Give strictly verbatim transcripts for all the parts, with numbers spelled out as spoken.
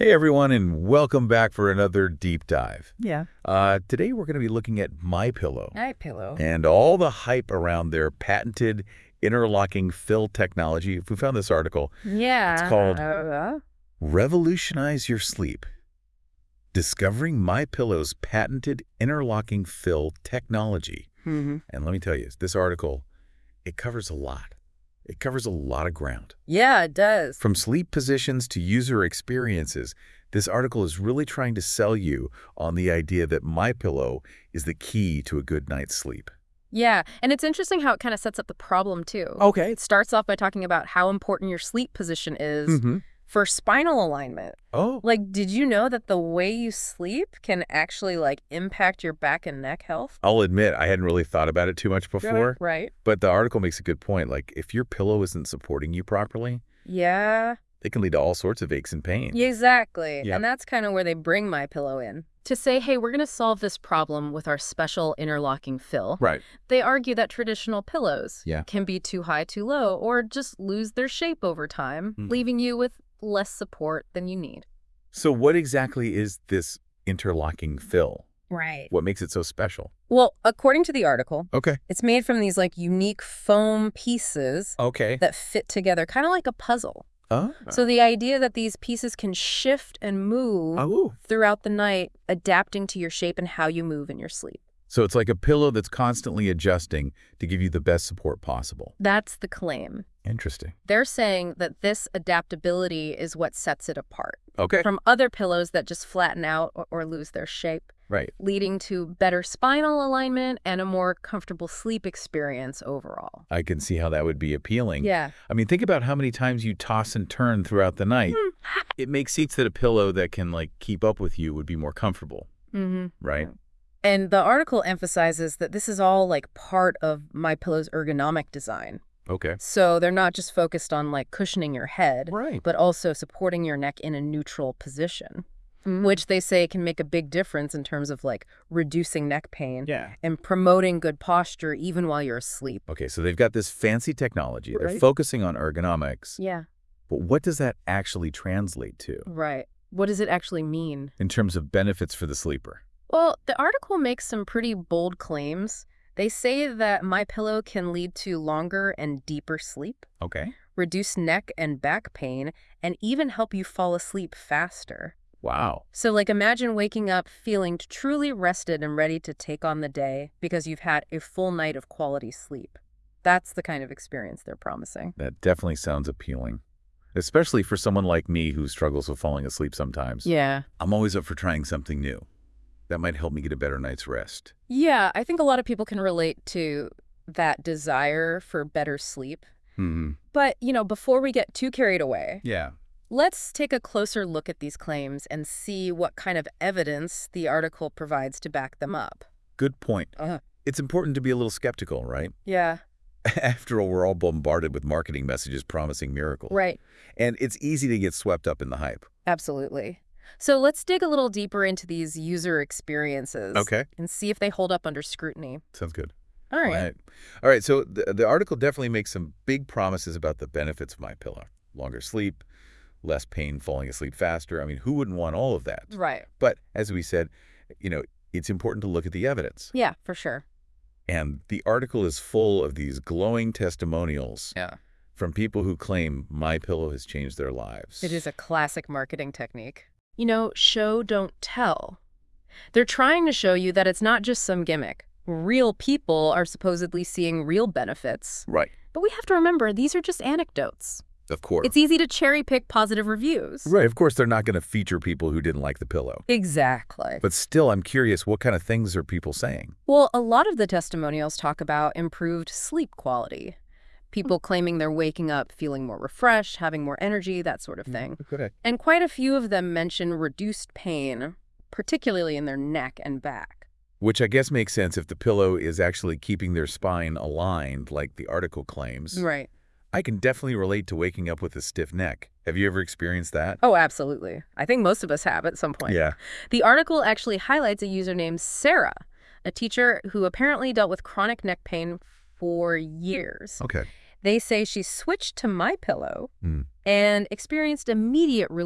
Hey everyone, and welcome back for another deep dive. Yeah. Uh, today we're going to be looking at MyPillow MyPillow. and all the hype around their patented interlocking fill technology. If we found this article, it's Yeah. called Uh, Revolutionize Your Sleep: Discovering MyPillow's Patented Interlocking Fill Technology. mm-hmm. And let me tell you, this article, it covers a lot. It covers a lot of ground. Yeah, it does. From sleep positions to user experiences, this article is really trying to sell you on the idea that MyPillow is the key to a good night's sleep. Yeah, and it's interesting how it kind of sets up the problem, too. Okay. It starts off by talking about how important your sleep position is Mm-hmm. for spinal alignment. Oh. Like, did you know that the way you sleep can actually, like, impact your back and neck health? I'll admit, I hadn't really thought about it too much before, Right. but the article makes a good point. Like, if your pillow isn't supporting you properly, Yeah. it can lead to all sorts of aches and pain. Yeah, exactly. Yep. And that's kind of where they bring MyPillow in. To say, hey, we're going to solve this problem with our special interlocking fill. Right. They argue that traditional pillows Yeah. can be too high, too low, or just lose their shape over time, Mhm. leaving you with less support than you need. So what exactly is this interlocking fill? Right. What makes it so special? Well, according to the article, Okay. it's made from these like unique foam pieces Okay. that fit together, kind of like a puzzle. Oh. So the idea that these pieces can shift and move Oh. throughout the night, adapting to your shape and how you move in your sleep. So it's like a pillow that's constantly adjusting to give you the best support possible. That's the claim. Interesting. They're saying that this adaptability is what sets it apart Okay. from other pillows that just flatten out or, or lose their shape, Right. leading to better spinal alignment and a more comfortable sleep experience overall. I can see how that would be appealing. Yeah. I mean, think about how many times you toss and turn throughout the night. It makes sense that a pillow that can like keep up with you would be more comfortable, Mm-hmm. right? And the article emphasizes that this is all like part of MyPillow's ergonomic design. Okay. So they're not just focused on like cushioning your head, Right. but also supporting your neck in a neutral position, which they say can make a big difference in terms of like reducing neck pain Yeah. and promoting good posture even while you're asleep. Okay, so they've got this fancy technology. They're Right. focusing on ergonomics. Yeah, But what does that actually translate to right. What does it actually mean? in terms of benefits for the sleeper? Well, the article makes some pretty bold claims. They say that MyPillow can lead to longer and deeper sleep, Okay. reduce neck and back pain, and even help you fall asleep faster. Wow. So, like, imagine waking up feeling truly rested and ready to take on the day because you've had a full night of quality sleep. That's the kind of experience they're promising. That definitely sounds appealing, especially for someone like me who struggles with falling asleep sometimes. Yeah. I'm always up for trying something new. That might help me get a better night's rest. Yeah, I think a lot of people can relate to that desire for better sleep. Hmm. But, you know, before we get too carried away, Yeah. let's take a closer look at these claims and see what kind of evidence the article provides to back them up. Good point. Uh-huh. It's important to be a little skeptical, right? Yeah, After all, we're all bombarded with marketing messages promising miracles. right. And it's easy to get swept up in the hype. Absolutely. So let's dig a little deeper into these user experiences Okay. and see if they hold up under scrutiny. Sounds good. All right. All right. All right. So the, the article definitely makes some big promises about the benefits of MyPillow. Longer sleep, less pain, falling asleep faster. I mean, who wouldn't want all of that? Right. But as we said, you know, it's important to look at the evidence. Yeah, for sure. And the article is full of these glowing testimonials Yeah. from people who claim MyPillow has changed their lives. It is a classic marketing technique. You know, show, don't tell. They're trying to show you that it's not just some gimmick. Real people are supposedly seeing real benefits. Right. But we have to remember, these are just anecdotes. Of course. It's easy to cherry pick positive reviews. Right. Of course, they're not going to feature people who didn't like the pillow. Exactly. But still, I'm curious, what kind of things are people saying? Well, a lot of the testimonials talk about improved sleep quality. People claiming they're waking up feeling more refreshed, having more energy, that sort of thing. Good. And quite a few of them mention reduced pain, particularly in their neck and back. Which I guess makes sense if the pillow is actually keeping their spine aligned, like the article claims. Right. I can definitely relate to waking up with a stiff neck. Have you ever experienced that? Oh, absolutely. I think most of us have at some point. Yeah. The article actually highlights a user named Sarah, a teacher who apparently dealt with chronic neck pain for years. Okay. They say she switched to MyPillow Mm. and experienced immediate relief.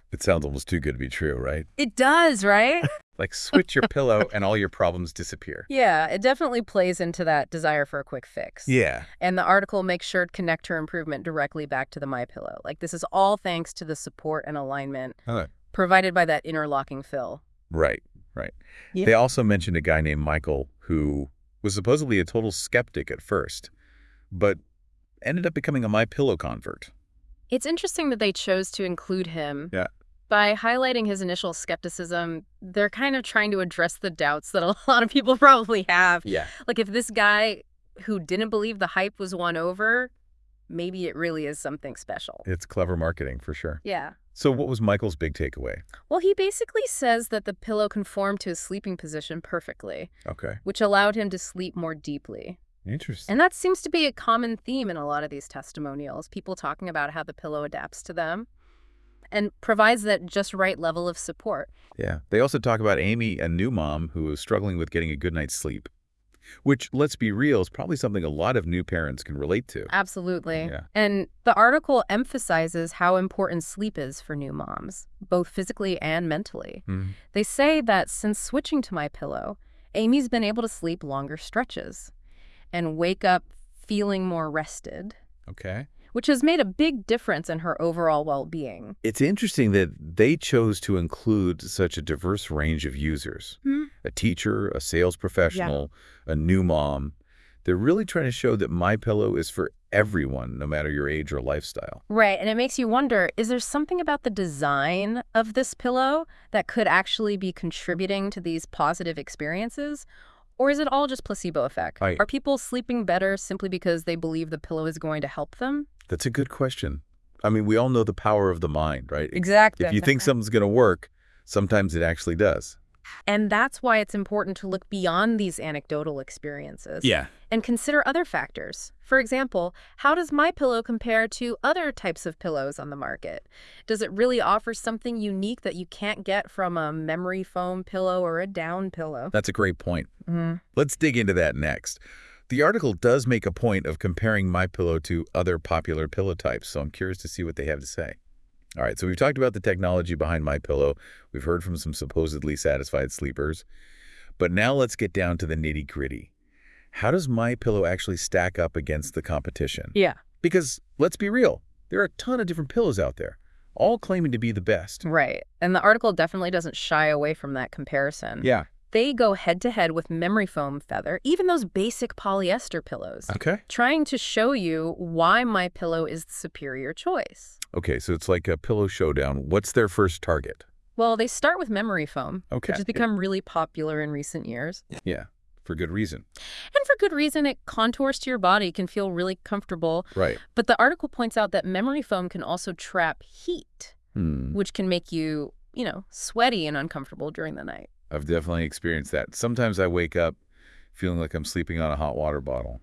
It sounds almost too good to be true, right? It does, right? Like switch your pillow and all your problems disappear. Yeah, it definitely plays into that desire for a quick fix. Yeah. And the article makes sure to connect her improvement directly back to the MyPillow. Like, this is all thanks to the support and alignment Huh. provided by that interlocking fill. Right, right. Yeah. They also mentioned a guy named Michael who was supposedly a total skeptic at first, but ended up becoming a MyPillow convert. It's interesting that they chose to include him. Yeah. By highlighting his initial skepticism, they're kind of trying to address the doubts that a lot of people probably have. Yeah. Like, if this guy who didn't believe the hype was won over, maybe it really is something special. It's clever marketing for sure. Yeah. So what was Michael's big takeaway? Well, he basically says that the pillow conformed to his sleeping position perfectly, Okay. which allowed him to sleep more deeply. Interesting. And that seems to be a common theme in a lot of these testimonials, people talking about how the pillow adapts to them and provides that just right level of support. Yeah. They also talk about Amy, a new mom who is struggling with getting a good night's sleep, which, let's be real, is probably something a lot of new parents can relate to. Absolutely. Yeah. And the article emphasizes how important sleep is for new moms, both physically and mentally. Mhm. They say that since switching to MyPillow, Amy's been able to sleep longer stretches and wake up feeling more rested, Okay. which has made a big difference in her overall well-being. It's interesting that they chose to include such a diverse range of users. Hmm. A teacher, a sales professional, a new mom. They're really trying to show that MyPillow is for everyone, no matter your age or lifestyle. Right, and it makes you wonder, is there something about the design of this pillow that could actually be contributing to these positive experiences? Or is it all just placebo effect? I- Are people sleeping better simply because they believe the pillow is going to help them? That's a good question. I mean, we all know the power of the mind, right? Exactly. If you think something's going to work, sometimes it actually does. And that's why it's important to look beyond these anecdotal experiences. Yeah. And consider other factors. For example, how does MyPillow compare to other types of pillows on the market? Does it really offer something unique that you can't get from a memory foam pillow or a down pillow? That's a great point. Mm. Let's dig into that next. The article does make a point of comparing MyPillow to other popular pillow types, so I'm curious to see what they have to say. All right, so we've talked about the technology behind MyPillow. We've heard from some supposedly satisfied sleepers. But now let's get down to the nitty-gritty. How does MyPillow actually stack up against the competition? Yeah. Because, let's be real, there are a ton of different pillows out there, all claiming to be the best. Right. And the article definitely doesn't shy away from that comparison. Yeah. They go head-to-head with memory foam feather, even those basic polyester pillows, Okay. trying to show you why MyPillow is the superior choice. Okay, so it's like a pillow showdown. What's their first target? Well, they start with memory foam, Okay. which has become really popular in recent years. Yeah, for good reason. And for good reason, it contours to your body, can feel really comfortable. Right. But the article points out that memory foam can also trap heat, Hmm. which can make you, you know, sweaty and uncomfortable during the night. I've definitely experienced that. Sometimes I wake up feeling like I'm sleeping on a hot water bottle.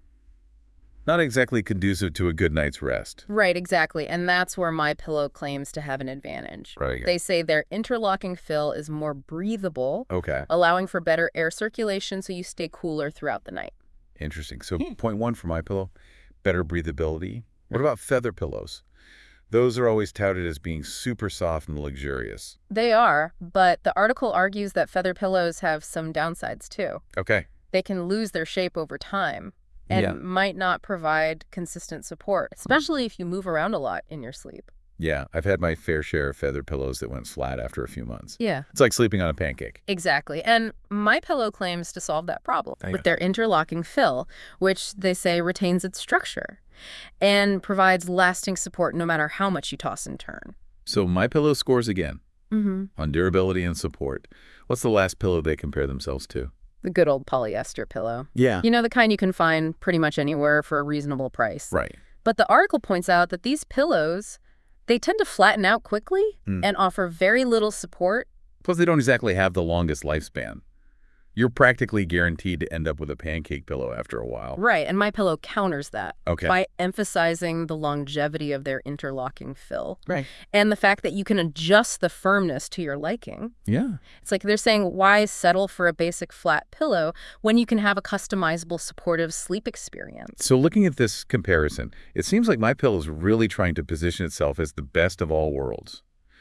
Not exactly conducive to a good night's rest. Right, exactly. And that's where MyPillow claims to have an advantage. Right. They say their interlocking fill is more breathable, Okay. allowing for better air circulation so you stay cooler throughout the night. Interesting. So point one for MyPillow, better breathability. What about feather pillows? Those are always touted as being super soft and luxurious. They are, but the article argues that feather pillows have some downsides too. Okay. They can lose their shape over time and Yeah. might not provide consistent support, especially if you move around a lot in your sleep. Yeah, I've had my fair share of feather pillows that went flat after a few months. Yeah. It's like sleeping on a pancake. Exactly. And MyPillow claims to solve that problem Oh, yeah. with their interlocking fill, which they say retains its structure and provides lasting support no matter how much you toss and turn. So MyPillow scores again Mm-hmm. on durability and support. What's the last pillow they compare themselves to? The good old polyester pillow. Yeah. You know, the kind you can find pretty much anywhere for a reasonable price. Right. But the article points out that these pillows, they tend to flatten out quickly Mm. and offer very little support. Plus, they don't exactly have the longest lifespan. You're practically guaranteed to end up with a pancake pillow after a while. Right, and MyPillow counters that Okay. by emphasizing the longevity of their interlocking fill Right. and the fact that you can adjust the firmness to your liking. Yeah. It's like they're saying, why settle for a basic flat pillow when you can have a customizable, supportive sleep experience? So looking at this comparison, it seems like MyPillow is really trying to position itself as the best of all worlds.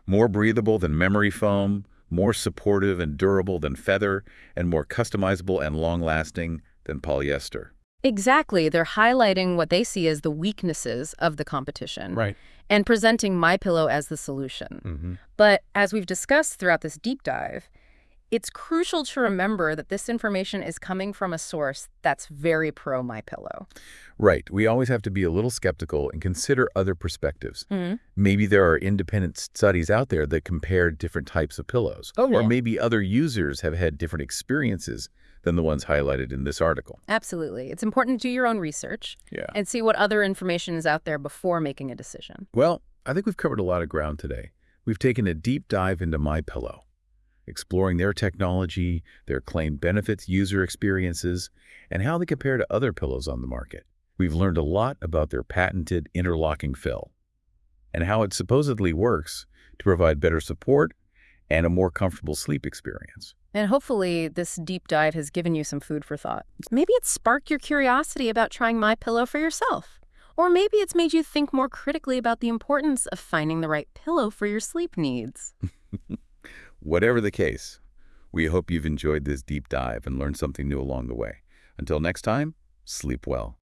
More breathable than memory foam, more supportive and durable than feather, and more customizable and long-lasting than polyester. Exactly. They're highlighting what they see as the weaknesses of the competition Right. and presenting MyPillow as the solution. Mm-hmm. But as we've discussed throughout this deep dive, it's crucial to remember that this information is coming from a source that's very pro MyPillow. Right. We always have to be a little skeptical and consider other perspectives. Mm-hmm. Maybe there are independent studies out there that compare different types of pillows. Oh, or yeah. maybe other users have had different experiences than the ones highlighted in this article. Absolutely. It's important to do your own research Yeah. and see what other information is out there before making a decision. Well, I think we've covered a lot of ground today. We've taken a deep dive into MyPillow, exploring their technology, their claimed benefits, user experiences, and how they compare to other pillows on the market. We've learned a lot about their patented interlocking fill and how it supposedly works to provide better support and a more comfortable sleep experience. And hopefully this deep dive has given you some food for thought. Maybe it's sparked your curiosity about trying MyPillow for yourself. Or maybe it's made you think more critically about the importance of finding the right pillow for your sleep needs. Whatever the case, we hope you've enjoyed this deep dive and learned something new along the way. Until next time, sleep well.